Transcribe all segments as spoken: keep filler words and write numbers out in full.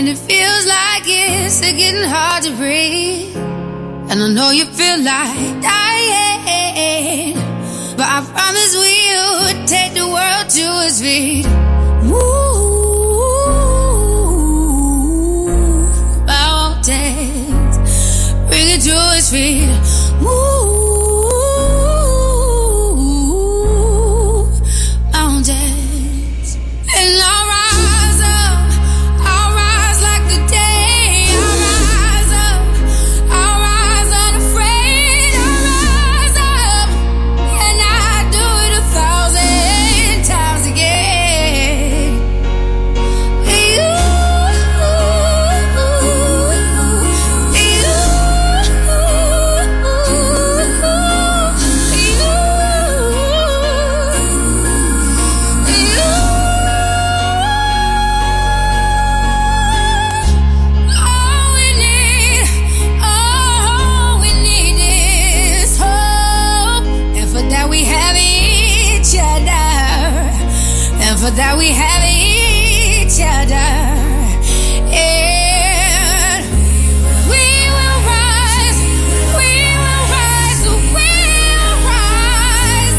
And it feels like it's getting hard to breathe. And I know you feel like dying, but I promise we'll take the world to its feet. Move mountains, bring it to its feet. Move mountains, and I'll rise up, I'll rise like the day. I'll rise up, I'll rise unafraid. I'll rise up, and I do it a thousand times again. You, for that we have each other, and we will rise, we will rise, we'll rise,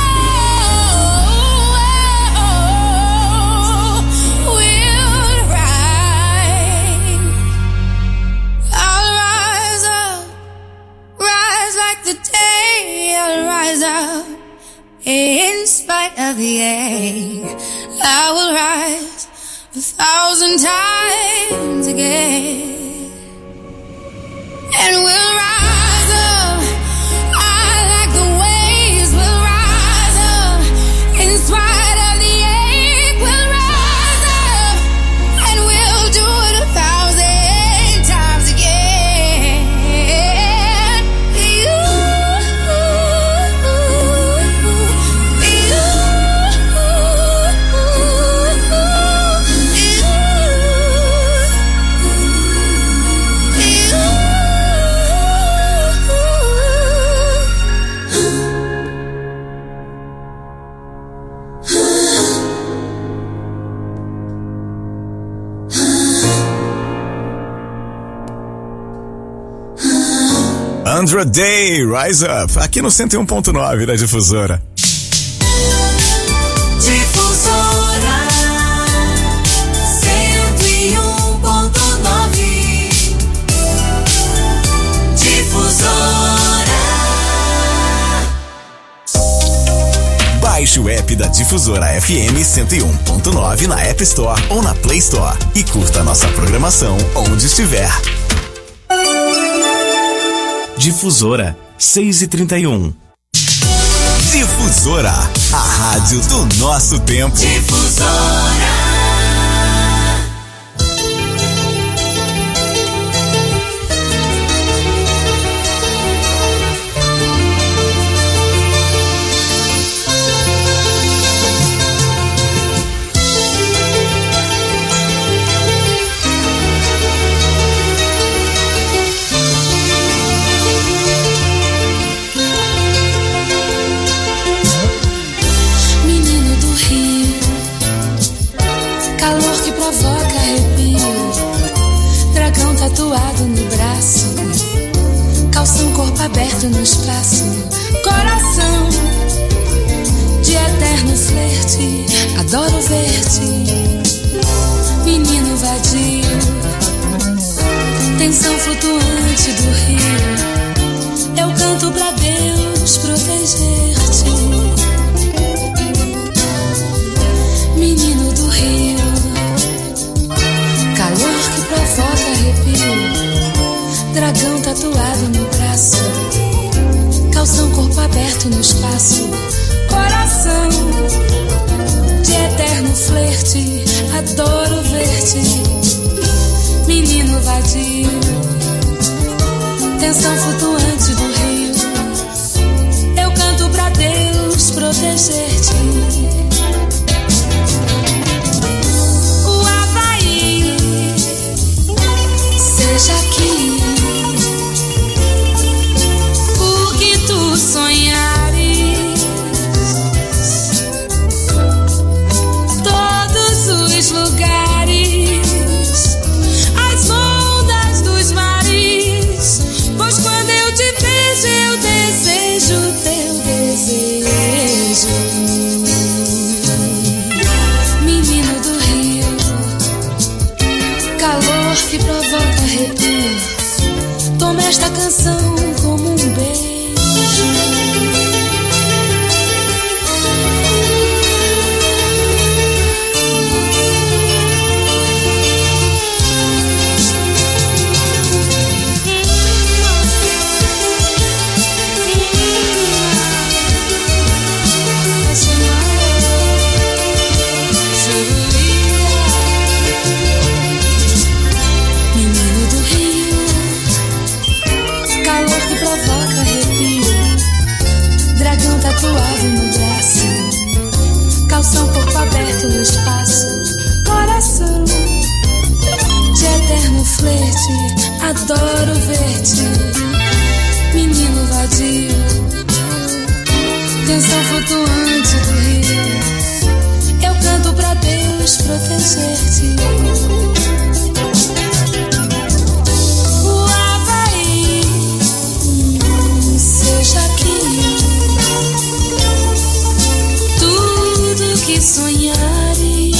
oh, we'll rise. I'll rise up, rise like the day. I'll rise up in spite of the ache. I will rise a thousand times again, and we'll rise up. I like the waves. We'll rise up in spite of the ache. We'll rise up, and we'll do it a thousand times again. You, Andra Day, Rise Up, aqui no cento e um ponto nove da Difusora. Difusora cento e um ponto nove. Difusora. Baixe o app da Difusora F M cento e um ponto nove na App Store ou na Play Store e curta nossa programação onde estiver. Difusora, seis e trinta e um. Difusora, a rádio do nosso tempo. Difusora. Tatuado no braço, calção corpo aberto no espaço, coração de eterno flerte, adoro ver-te, menino vadio, tensão flutuante do rio, eu canto pra Deus proteger-te, menino do rio, calor que provoca arrepio, dragão tatuado no braço, calção corpo aberto no espaço, coração de eterno flerte, adoro ver-te, menino vadio, tensão flutuante do rio, eu canto pra Deus proteger-te. Seja aqui o que tu sonhares, todos os lugares que provoca arrepio. Toma esta canção como um beijo. Tatuado no braço, calção, corpo aberto no espaço, coração de eterno flerte, adoro ver-te, menino vadio, canção flutuante do rio, eu canto pra Deus proteger-te. O Havaí, hum, seja aqui que sonhares,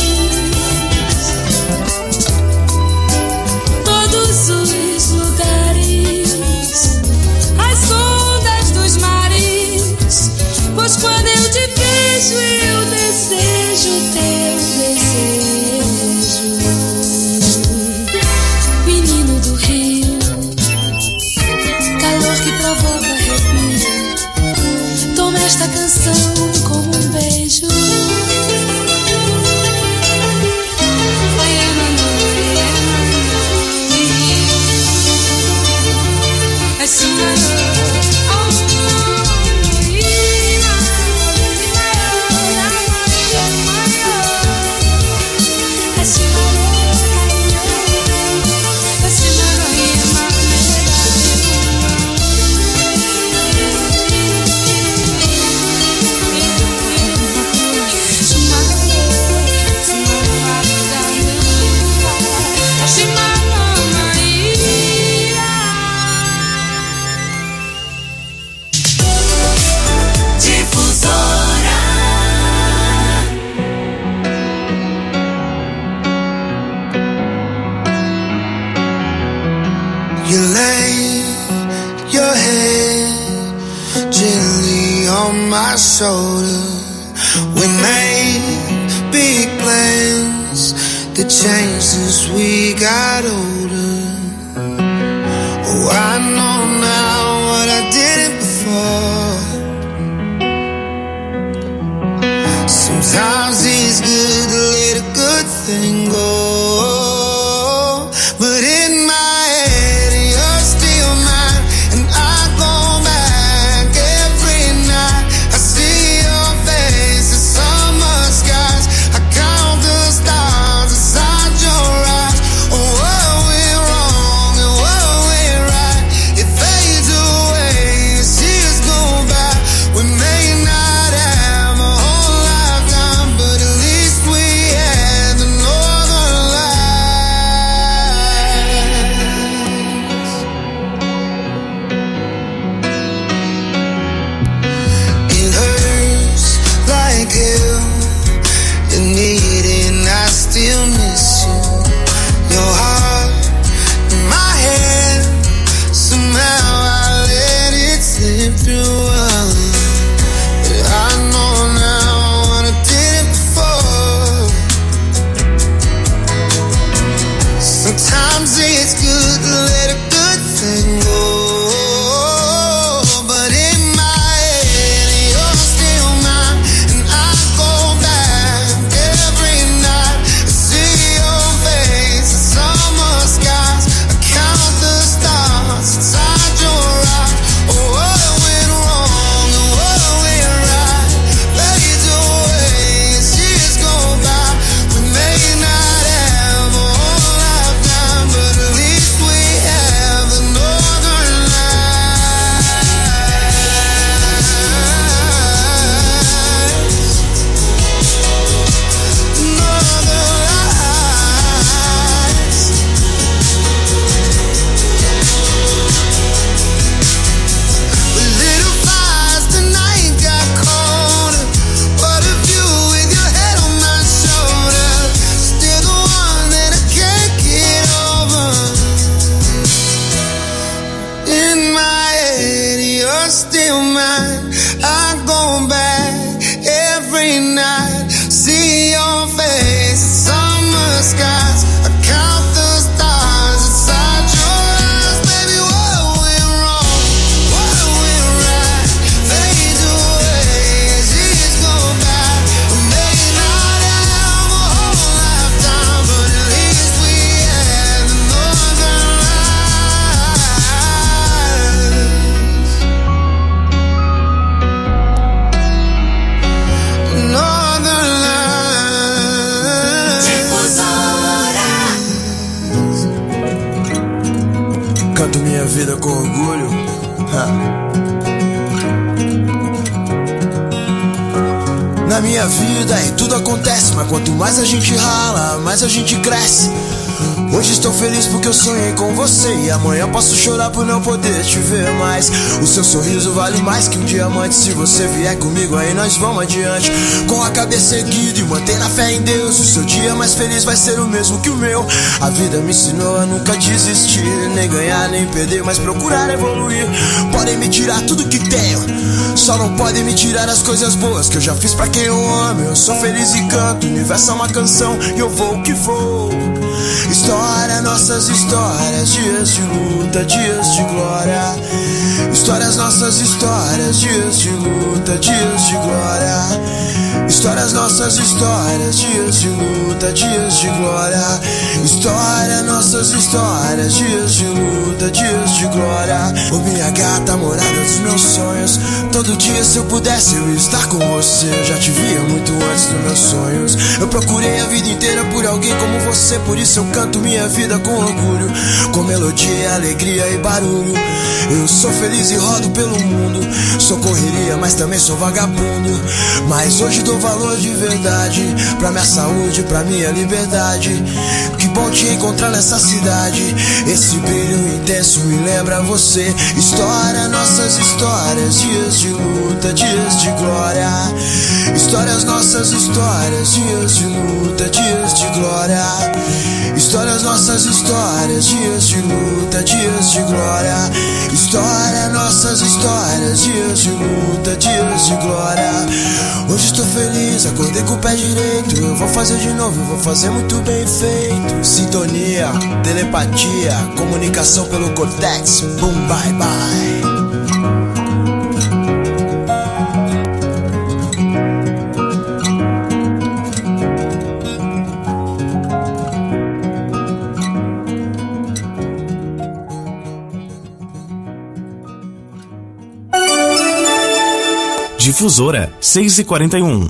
todos os lugares, as ondas dos mares, pois quando eu te vejo eu desejo teu desejo. Menino do rio, calor que provoca arrepio, toma esta canção como um beijo. You lay your head gently on my shoulder. We made big plans that changed as we got older. Oh, I know now what I didn't before. Sometimes it's good to let a good thing go, but in my we're vida com orgulho. Ha. Na minha vida e tudo acontece, mas quanto mais a gente rala, mais a gente cresce. Hoje estou feliz porque eu sonhei com você, e amanhã posso chorar por não poder te ver mais. O seu sorriso vale mais que um diamante. Se você vier comigo aí nós vamos adiante, com a cabeça erguida e manter a fé em Deus. O seu dia mais feliz vai ser o mesmo que o meu. A vida me ensinou a nunca desistir, nem ganhar nem perder, mas procurar evoluir. Podem me tirar tudo que tenho, só não podem me tirar as coisas boas que eu já fiz pra quem eu amo. Eu sou feliz e canto, o universo é uma canção e eu vou que vou. História, nossas histórias, dias de luta, dias de glória. Histórias, nossas histórias, dias de luta, dias de glória. Histórias, nossas histórias, dias de luta, dias de glória. História, nossas histórias, dias de luta, dias de glória. Ô minha gata, morada dos meus sonhos, todo dia se eu pudesse eu ia estar com você. Eu já te via muito antes dos meus sonhos. Eu procurei a vida inteira por alguém como você, por isso eu canto minha vida com orgulho, com melodia, alegria e barulho. Eu sou feliz e rodo pelo mundo, sou correria, mas também sou vagabundo. Mas hoje dou valor de verdade pra minha saúde, pra minha liberdade. Que bom te encontrar nessa cidade, esse brilho intenso me lembra você. História, nossas histórias, dias de luta, dias de glória. Histórias, nossas histórias, dias de luta, dias de glória. Histórias, nossas histórias, dias de luta, dias de glória. História, nossas histórias, dias de luta, dias de glória. Hoje estou feliz, acordei com o pé direito. Eu vou fazer de novo, eu vou fazer muito bem feito. Sintonia, telepatia, comunicação pelo cortex. Boom, bye, bye. Difusora seis e quarenta e um.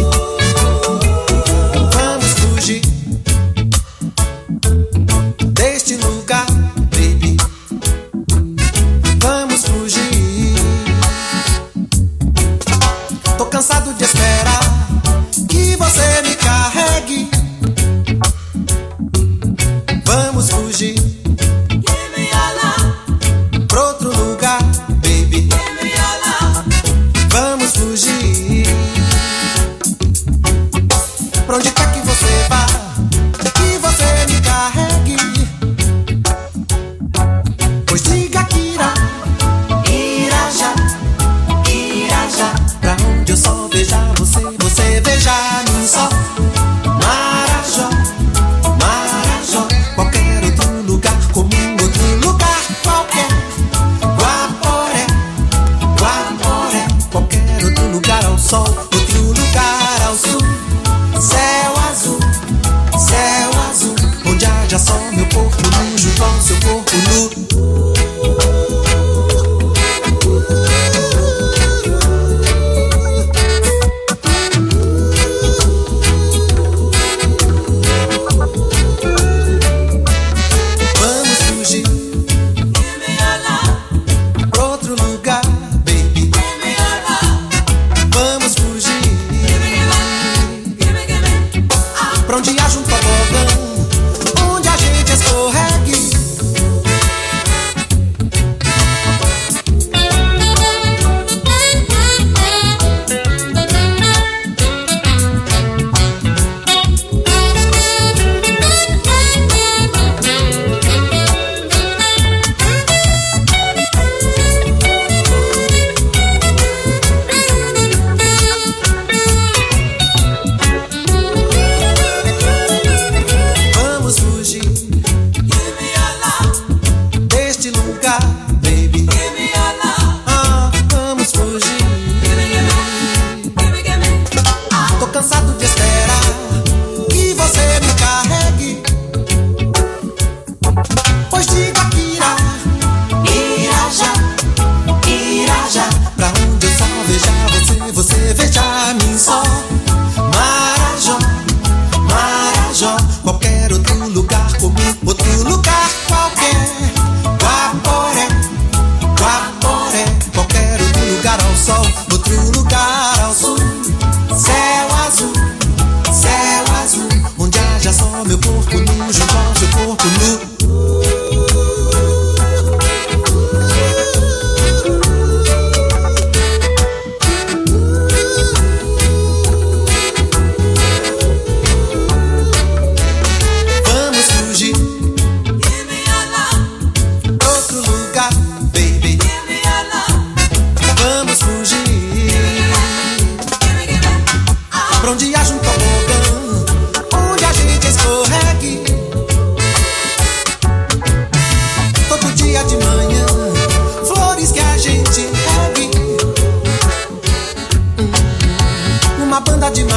Deixa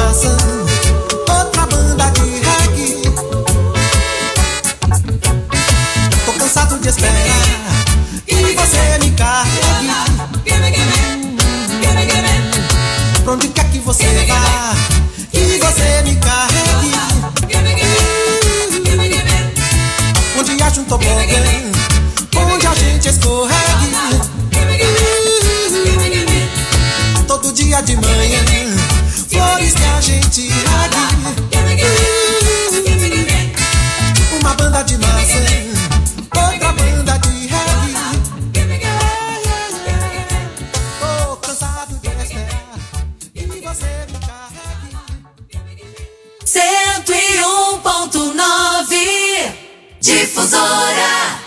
massa, outra banda de reggae. Tô cansado de esperar que você me carregue. Pra onde quer que você vá, que você me carregue. Onde acha um tobogã, onde a gente escorregue. Todo dia de manhã, flores que a gente regue. Uma banda de maçã, outra banda de reggae. Tô cansado de esperar e você me carregue. cento e um ponto nove Difusora.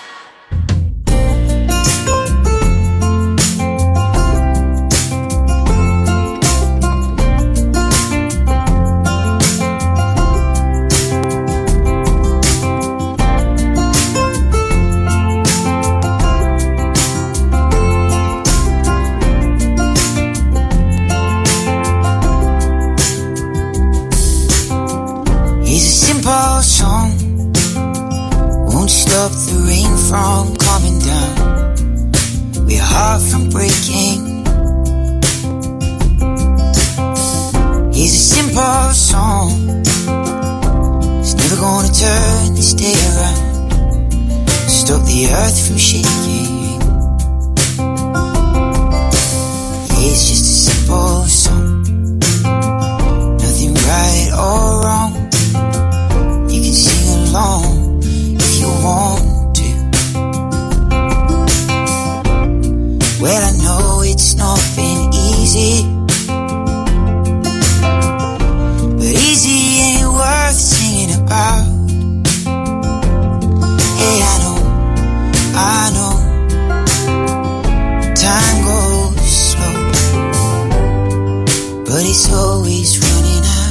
Song won't stop the rain from coming down. We're hard from breaking. It's a simple song. It's never gonna turn this day around. Stop the earth from shaking. It's just a simple song. Nothing right or wrong. You can sing along if you want to. Well, I know it's not been easy, but easy ain't worth singing about. Hey, I know, I know, time goes slow, but it's always running out.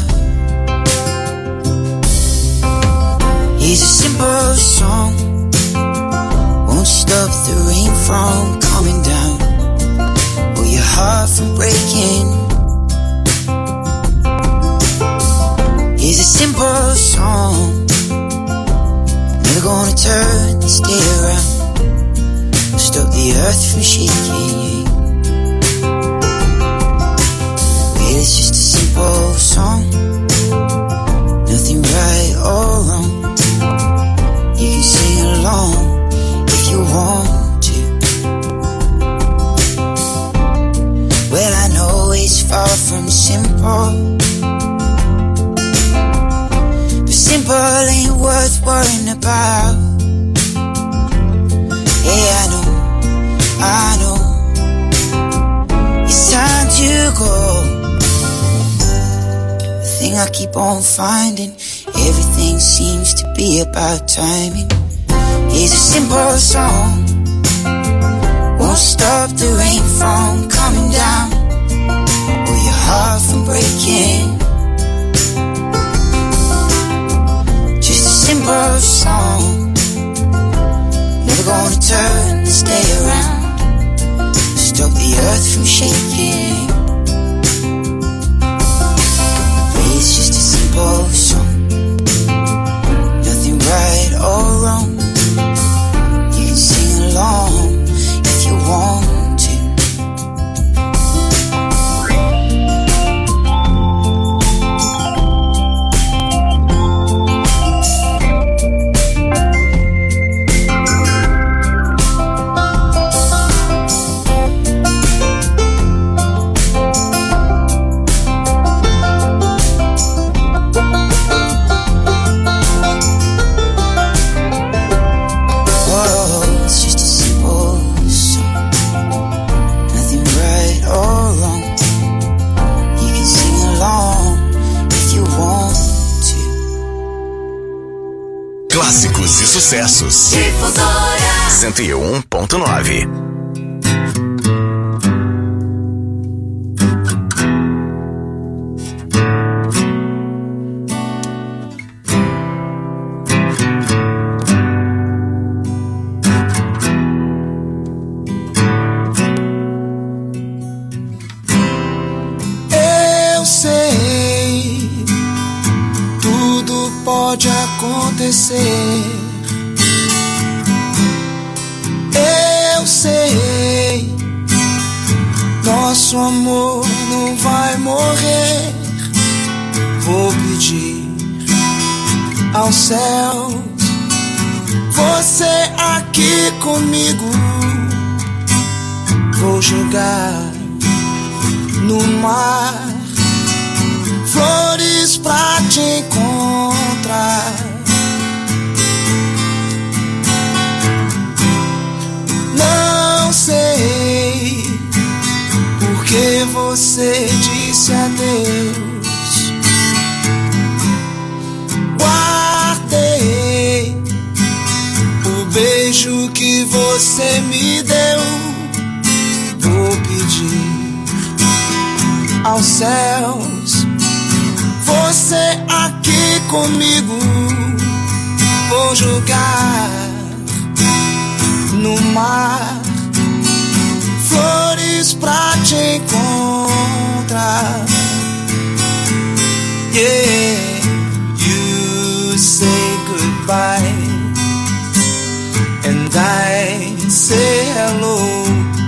It's a simple song, won't stop the rain from coming down, or your heart from breaking. It's a simple song, never gonna turn this day around, or stop the earth from shaking. Well, it's just a simple song, nothing right or wrong. You can sing along if you want to. Well, I know it's far from simple, but simple ain't worth worrying about. Hey, I know, I know, it's time to go. The thing I keep on finding, everything seems to be about timing. It's a simple song, won't stop the rain from coming down, or your heart from breaking. Just a simple song, never gonna turn this day around, stop the earth from shaking. It's just a simple song, nothing right or wrong. You can sing along if you want to. Clássicos e sucessos. Difusora cento e um ponto nove. Eu sei pode acontecer. Eu sei, nosso amor não vai morrer. Vou pedir ao céu, você aqui comigo. Vou jogar no mar flores pra te encontrar. Não sei porque você disse adeus. Guardei o beijo que você me deu. Vou pedir aos céus, você aqui comigo. Vou jogar no mar flores pra te encontrar. Yeah, you say goodbye and I say hello.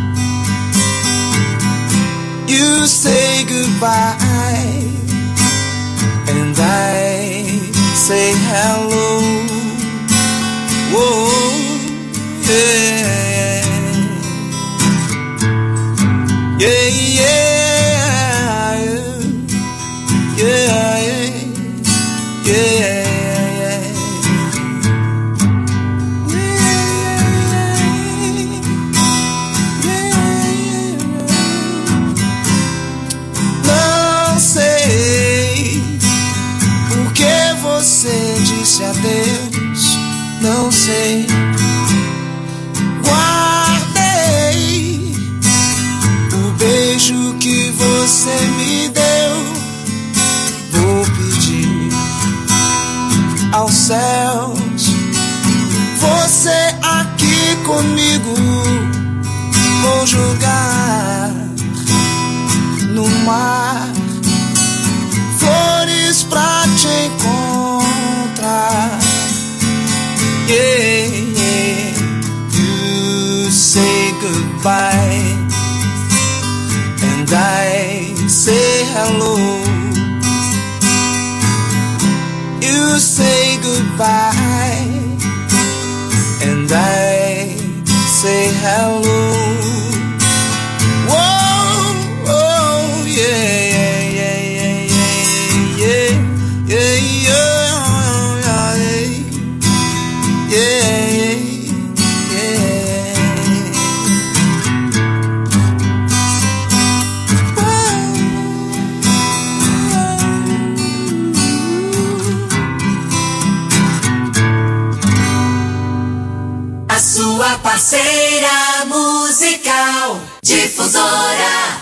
You say goodbye and I say hello. Whoa, yeah, yeah, yeah, yeah, yeah. Você disse adeus, não sei. Guardei o beijo que você me deu. Vou pedir aos céus, você aqui comigo. Vou jogar no mar flores pra te encontrar. Yeah, yeah. You say goodbye and I say hello. You say goodbye and I say hello. Whoa, oh, yeah. Sua parceira musical Difusora.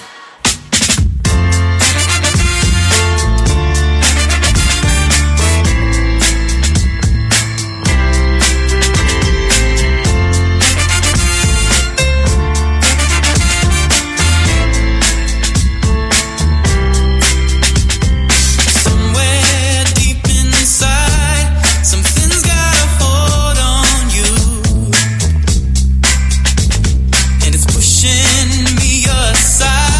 Pushing me aside.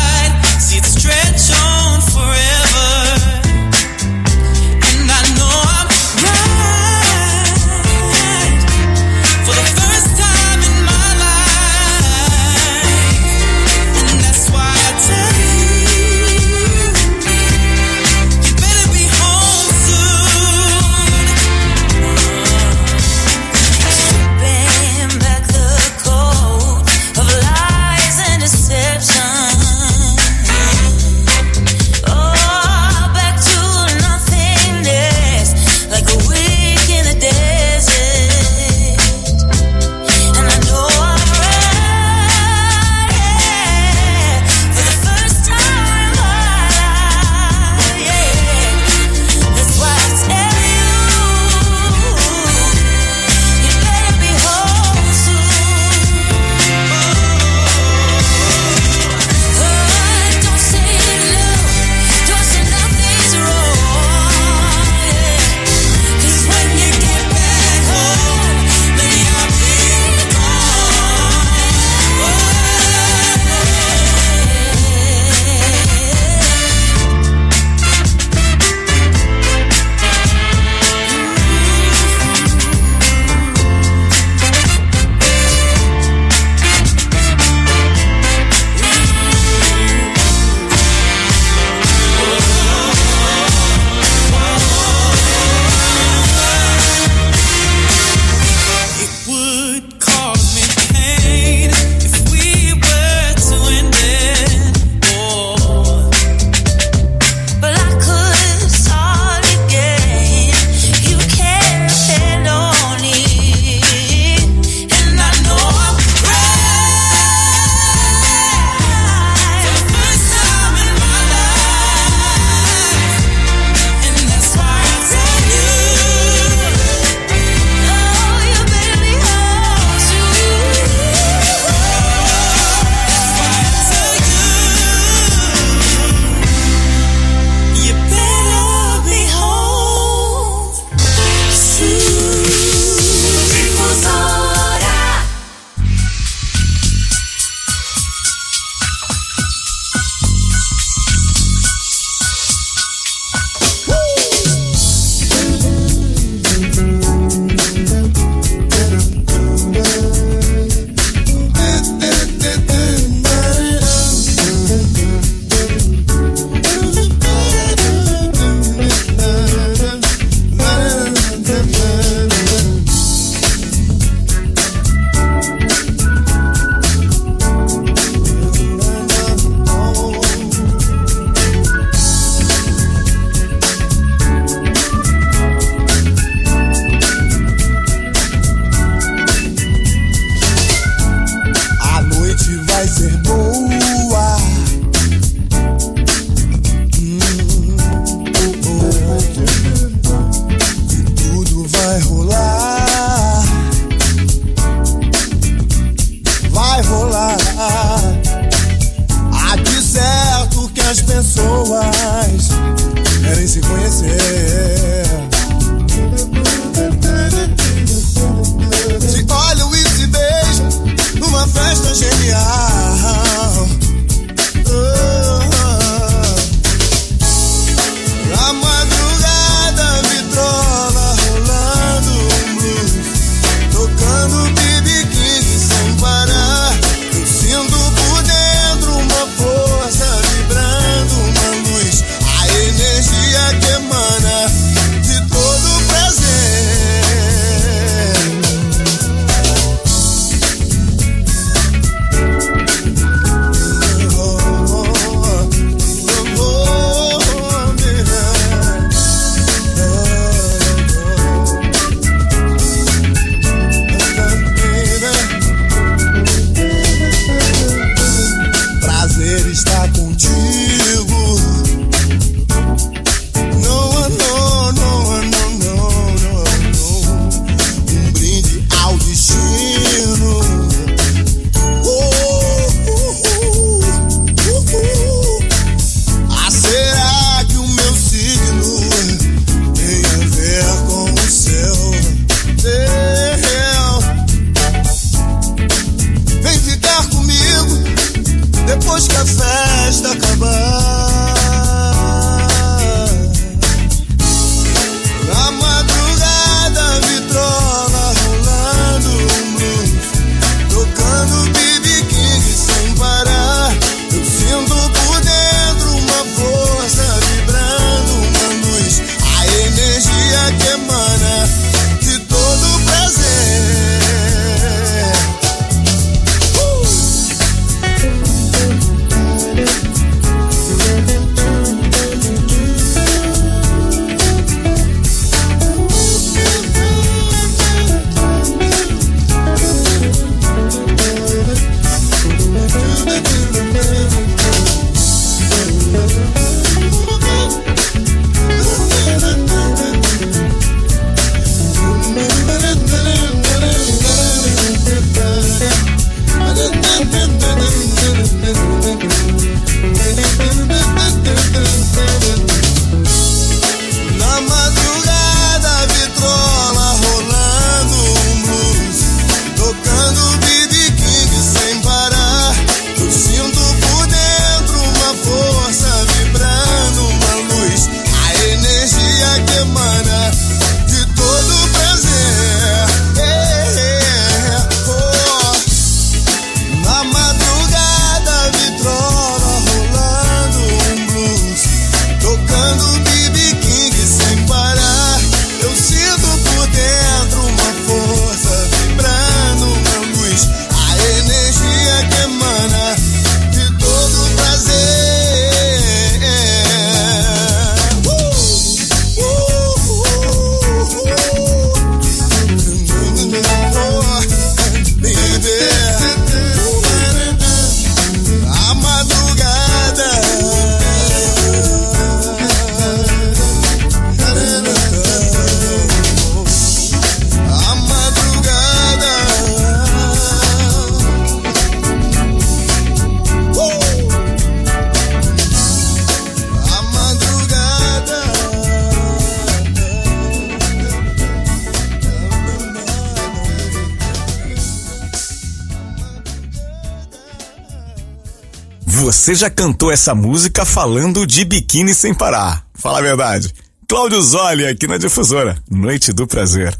Você já cantou essa música falando de biquíni sem parar? Fala a verdade. Cláudio Zoli aqui na Difusora. Noite do Prazer.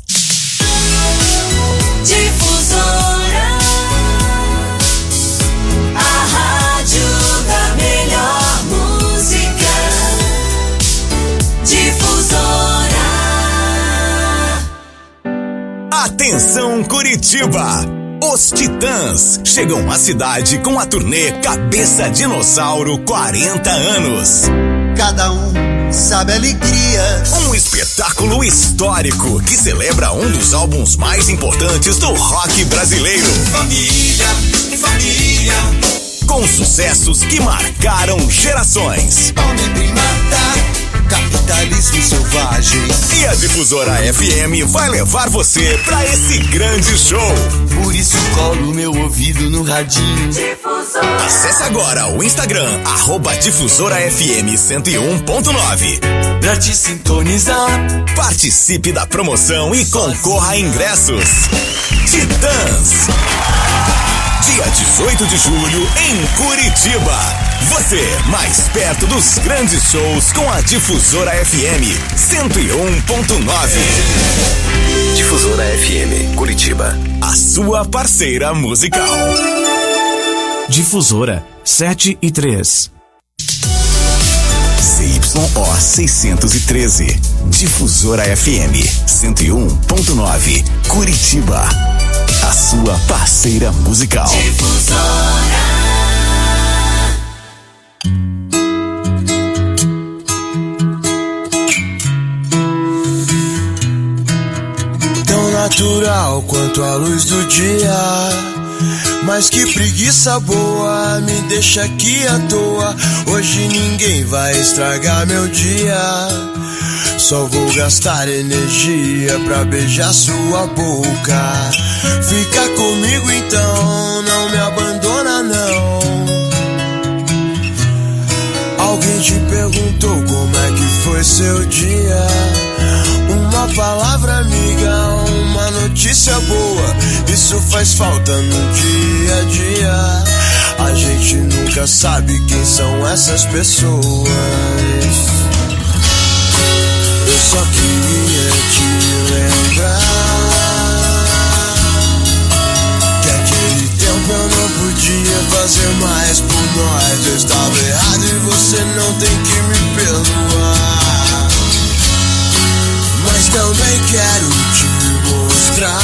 Difusora, a rádio da melhor música. Difusora. Atenção, Curitiba! Os Titãs chegam à cidade com a turnê Cabeça Dinossauro quarenta anos. Cada um sabe a alegria. Um espetáculo histórico que celebra um dos álbuns mais importantes do rock brasileiro. Família, família. Com sucessos que marcaram gerações. Homem primata, capitalismo selvagem. E a Difusora F M vai levar você pra esse grande show. Por isso colo meu ouvido no radinho. Difusora. Acesse agora o Instagram, arroba Difusora F M cento e um ponto nove. Pra te sintonizar. Participe da promoção e concorra a ingressos. Titãs. Dia dezoito de julho em Curitiba. Você mais perto dos grandes shows com a Difusora F M cento e um ponto nove. Difusora F M, Curitiba. A sua parceira musical. Difusora sete e três. C Y O seiscentos e treze. Difusora F M cento e um ponto nove. Curitiba. A sua parceira musical. Difusora. Tão natural quanto a luz do dia. Mas que preguiça boa, me deixa aqui à toa. Hoje ninguém vai estragar meu dia. Só vou gastar energia pra beijar sua boca. Fica comigo então, não me abandona não. Alguém te perguntou como é que foi seu dia? Uma palavra amiga, uma notícia boa. Isso faz falta no dia a dia. A gente nunca sabe quem são essas pessoas. Eu só queria te lembrar que aquele tempo eu não podia fazer mais por nós. Eu estava errado e você não tem que me perdoar. Mas também quero te mostrar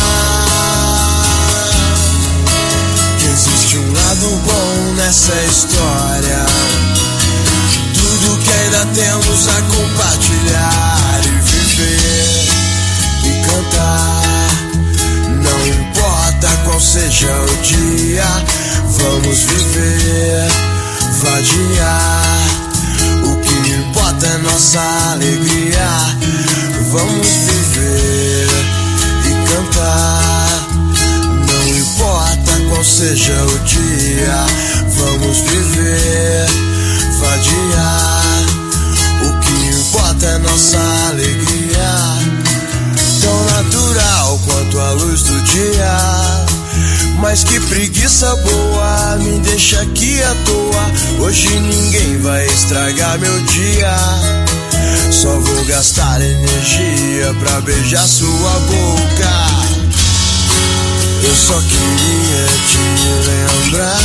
que existe um lado bom nessa história. Tudo que ainda temos a compartilhar e viver e cantar. Não importa qual seja o dia, vamos viver, vadiar. O que importa é nossa alegria. Vamos viver e cantar. Não importa qual seja o dia, vamos viver, vadiar. O que importa é nossa alegria. Tão natural quanto a luz do dia. Mas que preguiça boa, me deixa aqui à toa. Hoje ninguém vai estragar meu dia. Só vou gastar energia pra beijar sua boca. Eu só queria te lembrar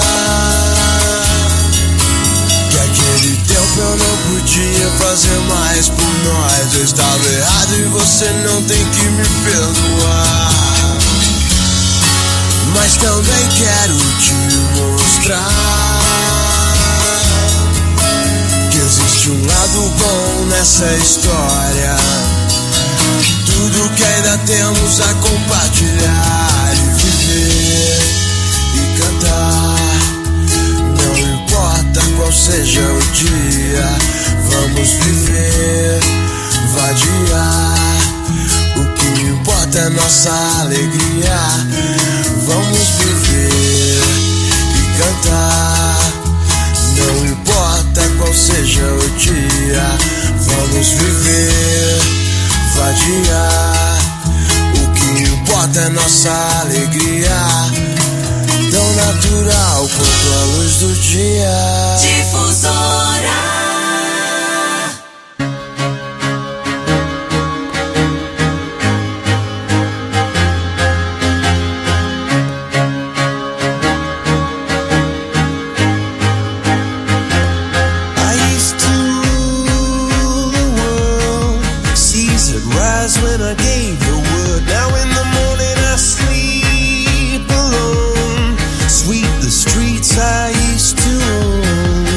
que aquele tempo eu não podia fazer mais por nós. Eu estava errado e você não tem que me perdoar. Mas também quero te mostrar que existe um lado bom nessa história. Tudo que ainda temos a compartilhar e viver e cantar. Não importa qual seja o dia, vamos viver, vadiar. O que importa é nossa alegria. Vamos viver e cantar. Não importa qual seja o dia, vamos viver, vadiar. O que importa é nossa alegria. Tão tão natural quanto a luz do dia. Difusora. When I gave the word, now in the morning I sleep alone. Sweep the streets I used to own.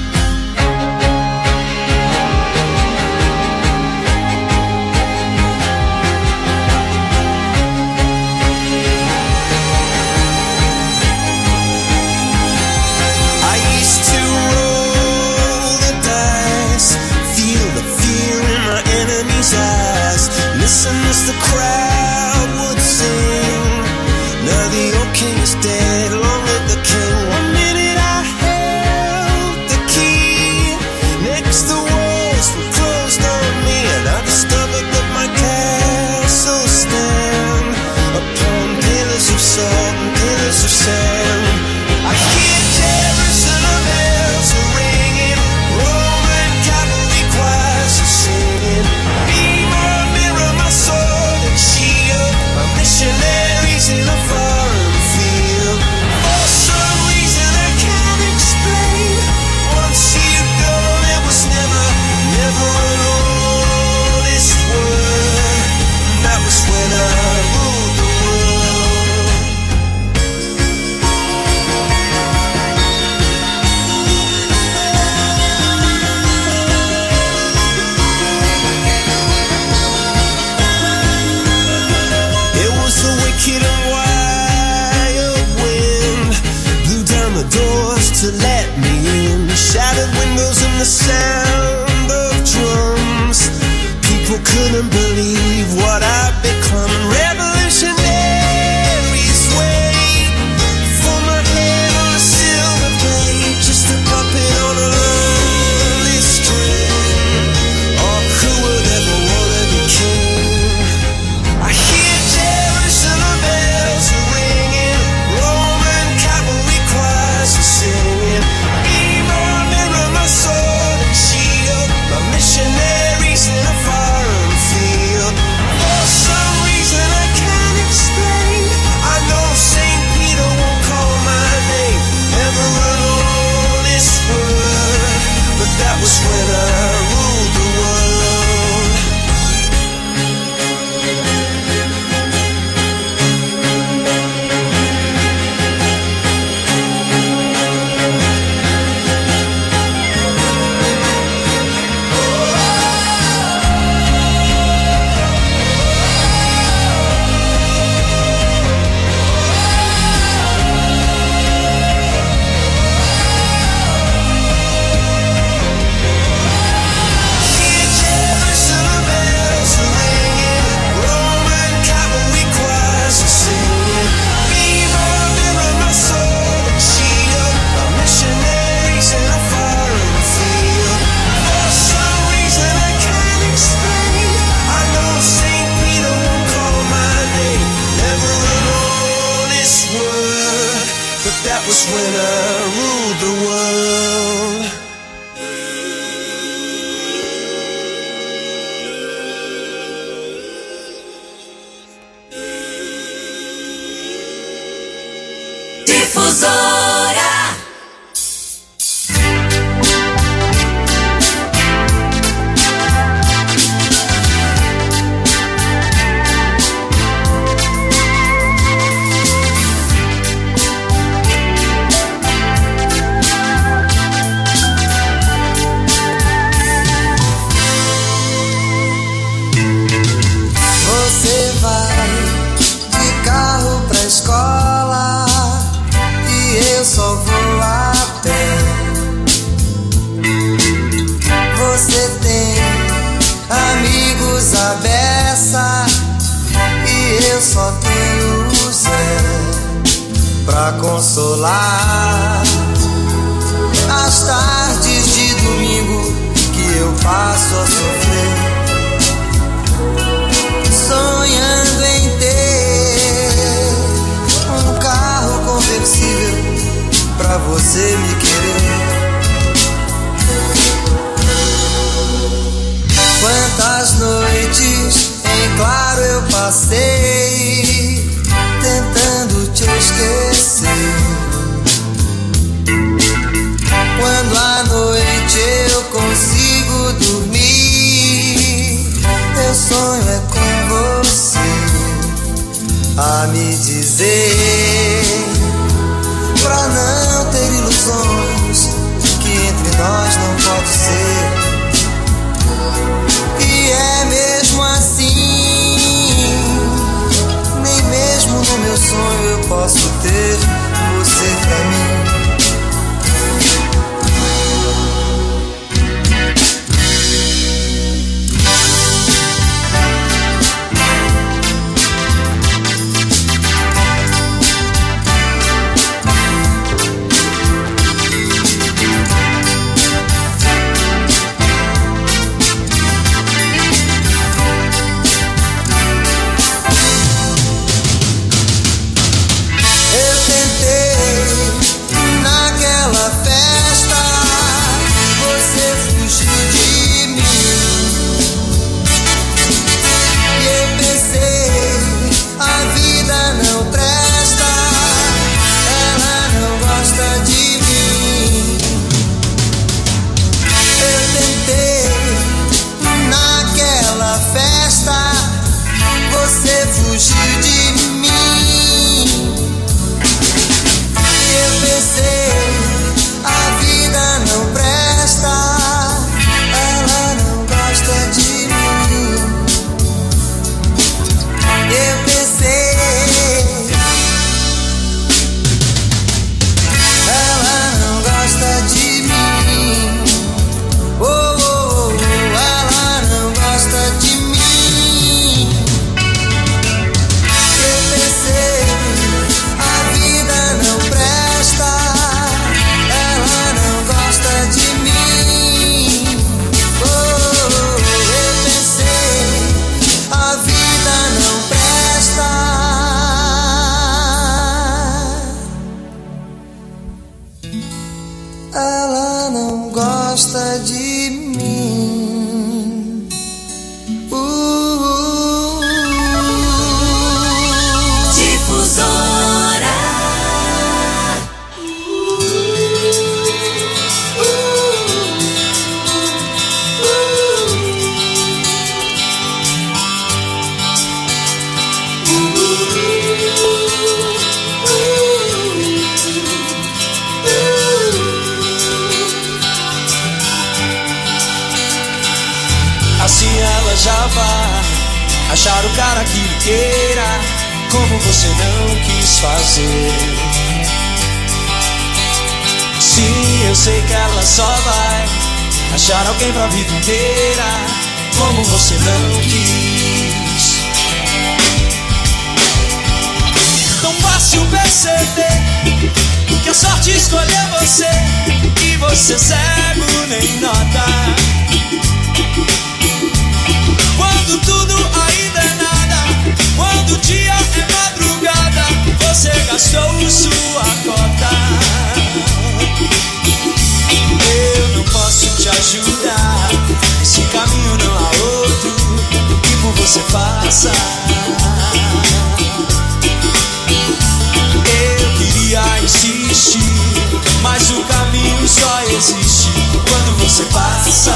I used to roll the dice, feel the fear in my enemy's eyes. Listen as the crowd would sing. Now the old king is dead, long live the king. One minute I held the key, next the walls were closed on me, and I discovered that my castle stand upon pillars of salt and pillars of sand. I hear Jerusalem bells are ringing, Roman cavalry choirs are singing. Be my sword and shield, my missionaries in a foreign field. For some reason I can't explain, once you've gone it was never, never an honest word. That was when I ruled the world. It was the wicked and wild wind, blew down the doors to let me in, shattered windows and the sound of drums. People couldn't believe what I'd become. Revolutionaries wait for my head on a silver plate, just a puppet on a lonely string. Oh, who would ever wanna be king? I hear Jerusalem bells are ringing, Roman cavalry choirs are singing. Be my mirror, my sword and shield, my missionaries in a foreign field. For some reason I can't explain, I know Saint Peter won't call my name, never an honest word, but that was when I ruled the world. Hear Jerusalem bells are ringing, Roman cavalry choirs are singing. Be my mirror, my sword and shield, my missionaries in a foreign field. For some reason I can't explain, I know Saint Peter won't call my name, never an honest word, but that was when I ruled the world. Difusora. Você vai de carro pra escola e eu só vou a pé. Você tem amigos à beça e eu só tenho o Zé pra consolar. As tardes de domingo que eu passo a sofrer, sonhando em ter um carro conversível dizer, pra não ter ilusões, que entre nós não pode ser. E é mesmo assim, nem mesmo no meu sonho eu posso ter você pra mim. Ela não gosta de mim. Uh, uh, uh. Difusora. Assim ela já vai achar o cara que queira, como você não quis fazer. Sim, eu sei que ela só vai achar alguém pra vida inteira, como você não quis. Tão fácil perceber que a sorte escolheu você, e você cego nem nota. Quando tudo ainda é nada, quando o dia é madrugada, você gastou sua cota. Eu não posso te ajudar, esse caminho não há outro que por você faça. Eu queria insistir, mas o caminho só existe quando você passa.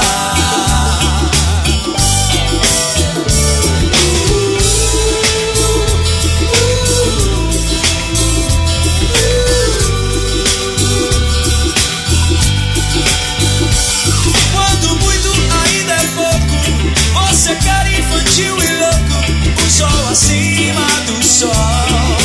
Quando muito ainda é pouco, você quer infantil e louco, o sol acima do sol.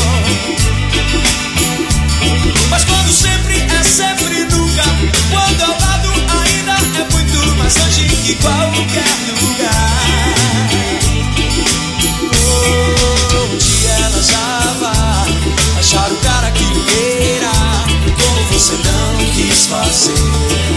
Mas quando sempre é sempre nunca, quando ao lado ainda é muito mais longe que qualquer lugar. Oh, um dia ela já vai achar o cara que queira, como você não quis fazer.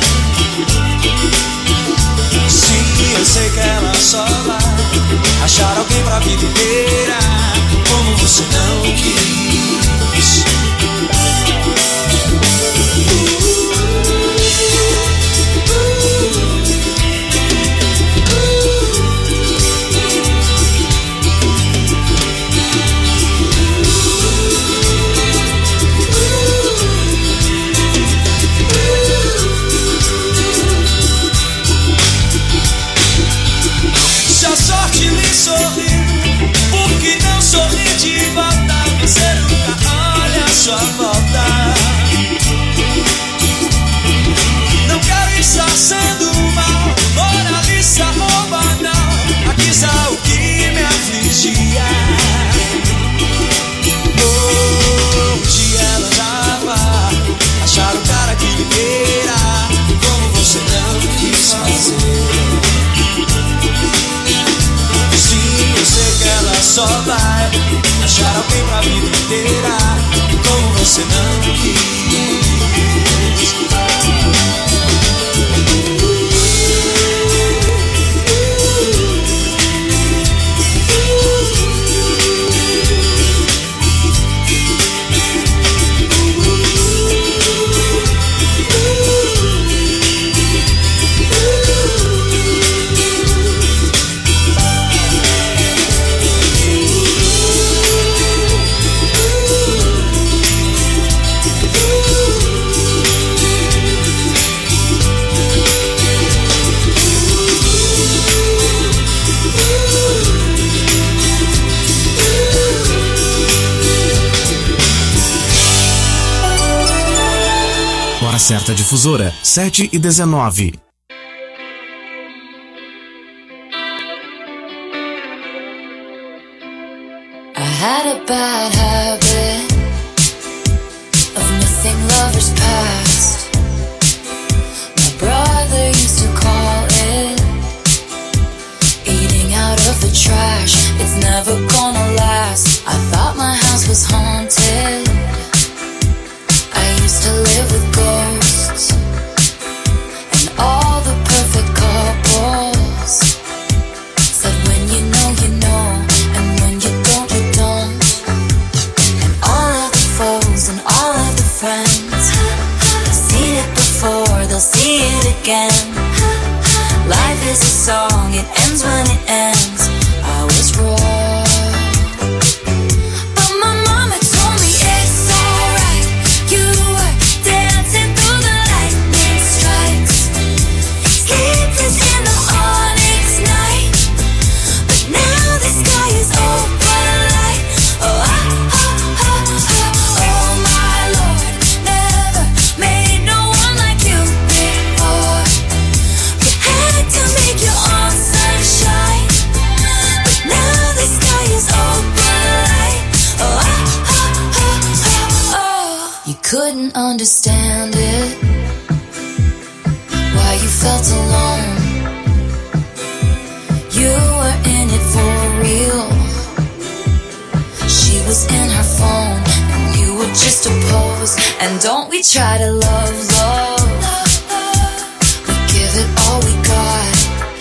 Sim, eu sei que ela só vai achar alguém pra vida inteira, como você não quis. certa difusora, sete e dezenove. I had a bad habit of missing lovers past. My brother used to call it eating out of the trash. It's never gonna last. I thought my house was haunted. I used to live with ghosts and all the perfect couples said when you know you know, and when you don't you don't. And all of the foes and all of the friends, they've seen it before, they'll see it again. Life is a song, it ends when it ends. I was wrong, but my mama told me it's alright. You were dancing through the lightning strikes, sleepless in the onyx night. But now the sky is open light. Oh, ah, ah, ah, ah. Oh my Lord, never made no one like you before. You had to make your own sunshine, but now the sky is open light. Oh, ah, ah, ah, ah, oh. You couldn't understand it, why you felt alone. You were in it for real. She was in her phone, and you were just a pose. And don't we try to love, love? We give it all we got.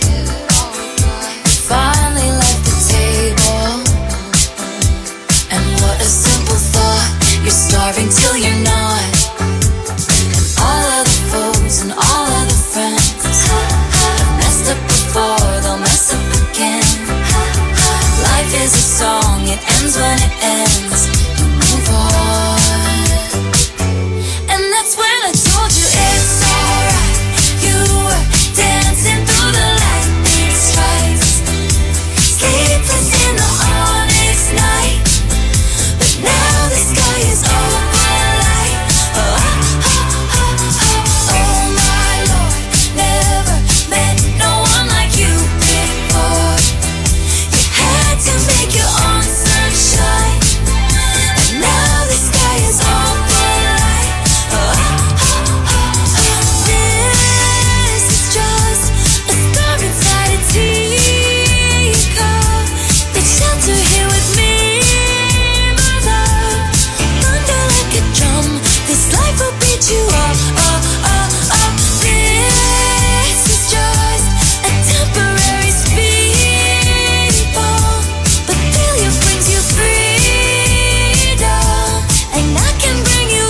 Finally left the table, and what a simple thought. You're starving till you're not. And all of the foes and all of the friends have messed up before, they'll mess up again. Life is a song, it ends when it ends. You move on, and that's when I told you it's alright. You were dancing through the lightning strikes, sleepless in the onyx night. But now the sky is open light. Oh, ah, ah, ah, ah. Oh my Lord, never met no one like you before. You had to make your own sunshine, and now the sky is open light. Oh, ah, ah, ah, ah. This is just a star inside a teacup. Take shelter here with me, my love. Thunder like a drum, this life will beat you up, up, up, up. This is just a temporary speed bump, but failure brings you freedom, and I can bring you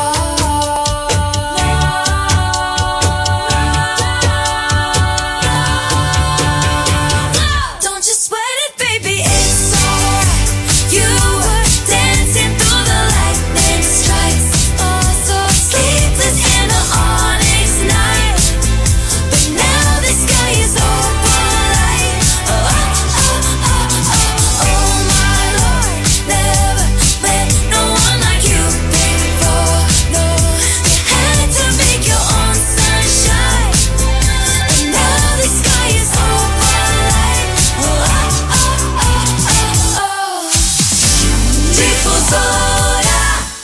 love. Don't you sweat it, baby, it's alright. You were dancing through the lightning strikes, oh so sleepless in the onyx night. But now the sky is open light. Oh, ah, ah, ah, ah. Oh my Lord, never met no one like you before. No, you had to make your own sunshine, and now the sky is open light. Oh, ah, ah, ah, ah, oh. Difusora.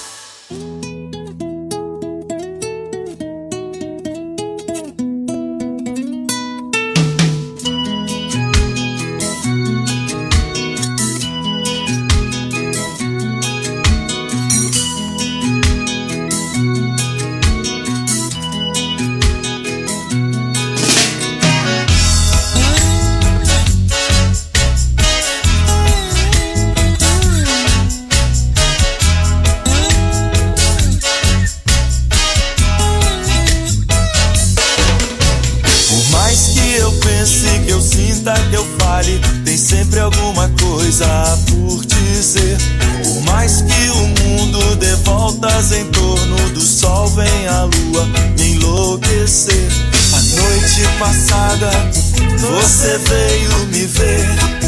Por mais que eu pense, que eu sinta, que eu fale, tem sempre alguma coisa por dizer. Por mais que o mundo dê voltas em torno do sol, vem a lua me enlouquecer. A noite passada você veio me ver.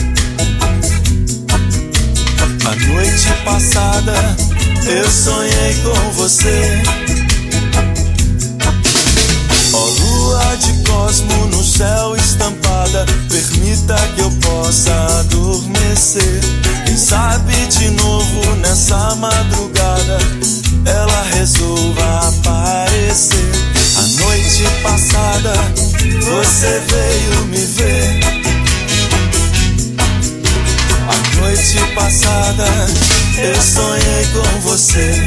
A noite passada eu sonhei com você. você veio me ver. A noite passada eu sonhei com você.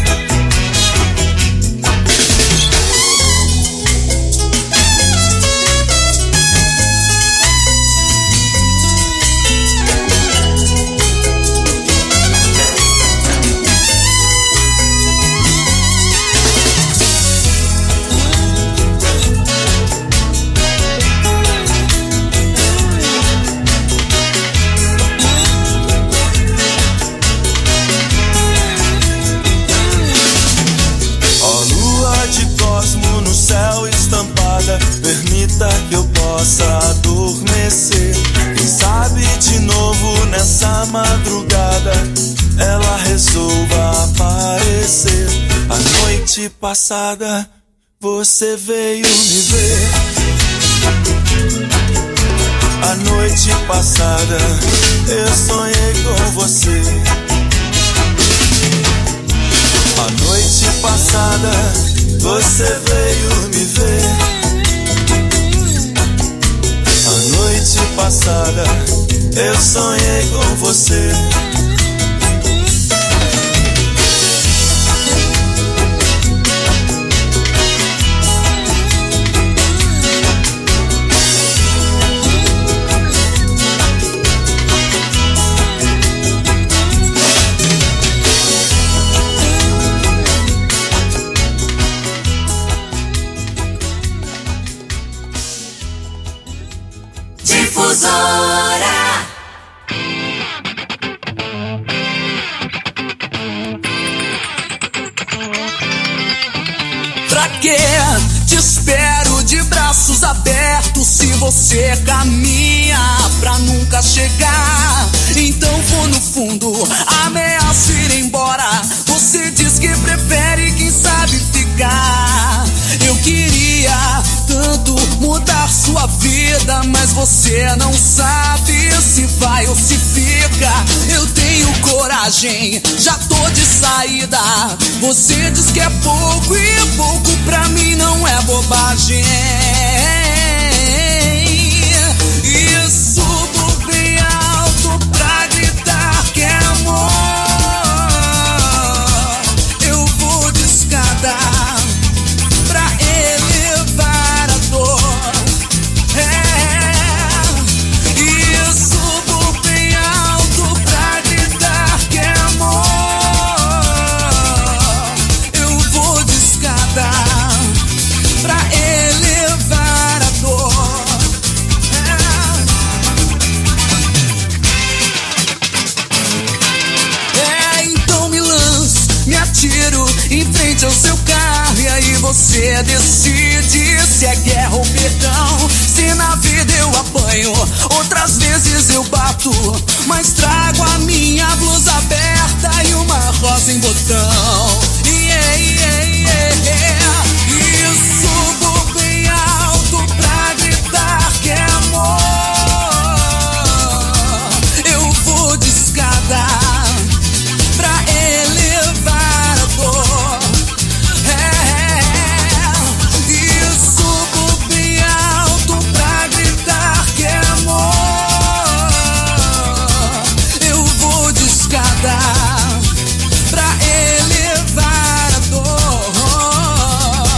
Permita que eu possa adormecer. Quem sabe de novo nessa madrugada ela resolva aparecer. A noite passada você veio me ver. A noite passada eu sonhei com você. A noite passada você veio me ver. A noite passada eu sonhei com você. Difusora. Pra quê? Te espero de braços abertos. Se você caminha pra nunca chegar, então vou no fundo, ameaço ir embora. Você diz que prefere, quem sabe, ficar. Eu queria tanto mudar sua vida, mas você não sabe se vai ou se fica. Eu tenho coragem, já tô de saída. Você diz que é pouco e pouco pra mim não é bobagem. E subo bem alto pra gritar que é amor. Eu vou de escada pra elevar a dor. É. E subo bem alto pra gritar que é amor. Eu vou de escada pra elevar a dor. É. É, então me lanço, me atiro em frente ao seu carro, e aí você decide se é guerra ou perdão. Se na vida eu apanho, outras vezes eu bato, mas trago a minha blusa aberta e uma rosa em botão. Yeah, yeah, yeah, yeah. E subo bem alto pra gritar que é amor. Eu vou de escada pra elevar a dor. É. E subo bem alto pra gritar que é amor. Eu vou de escada pra elevar a dor.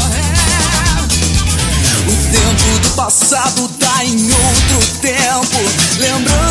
É. O tempo do passado tá em outro tempo, lembrando